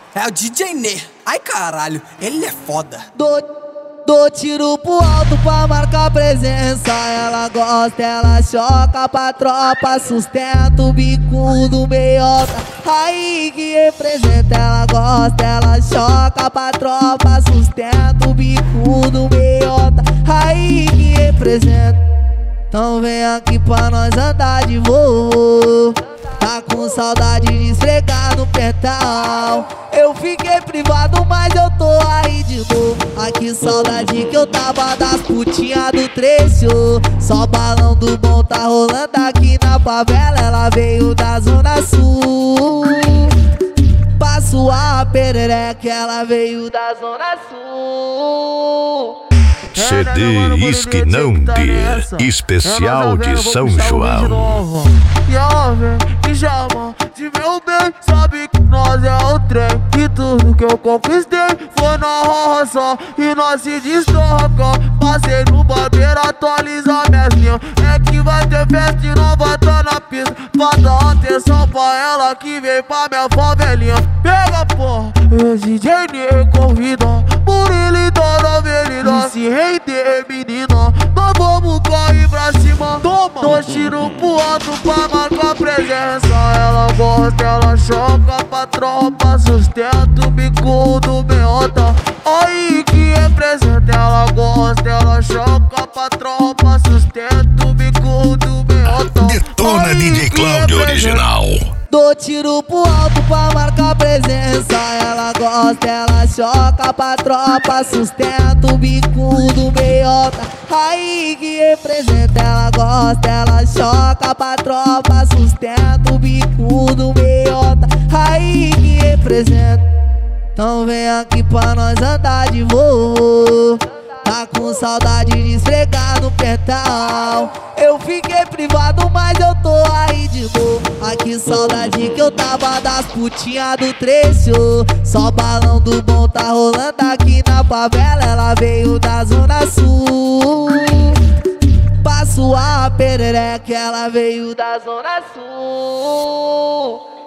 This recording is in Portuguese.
É o DJ Nê. Ai caralho, ele é foda. Dou tiro pro alto pra marcar presença. Ela gosta, ela choca pra tropa. Sustenta o bico do meiota. Aí que representa. Ela gosta, ela choca pra tropa. Sustenta o bico do meiota. Aí que representa. Então vem aqui pra nós andar de voo. Tá com saudade de esfregar no pental. Eu fiquei privado, mas eu tô aí de novo. Ai que saudade que eu tava das putinhas do trecho. Só balão do bom tá rolando aqui na favela. Ela veio da zona sul. Passo a perereca, ela veio da zona sul. CD Esquinante, especial de São João. E ela vem me chama de meu bem, sabe que nós é o trem. E tudo que eu conquistei foi na roça e nós se destaca. Passei no barbeiro, atualizar minhas linhas. É que vai ter festa e não vai tá na pista. Pra dar atenção pra ela que vem pra minha favelinha. Pega porra, esse DJ Nê convida por ele tá na avenida. Se render menina, nós vamos correr pra cima. Toma, dou tiro pro alto pra marcar presença. Ela gosta, ela choca pra tropa. Sustenta o bico do meiota. Aí que representa. Ela gosta, ela choca pra tropa. Sustenta o bico do meiota. Detona DJ Cláudio original. Dou tiro pro alto pra marcar presença. Ela gosta, ela choca pra tropa. Sustenta o bico do meiota. Aí que representa. Ela gosta, ela choca pra tropa. Sustenta o bico do meiota. Aí que representa. Então vem aqui pra nós andar de voo. Tá com saudade de esfregar no pental. Eu fiquei privado, mas eu tô aí de novo. Ai que saudade que eu tava das putinhas do trecho. Só balão do bom tá rolando aqui na favela. Ela veio da zona sul. Passo a perereca, ela veio da zona sul.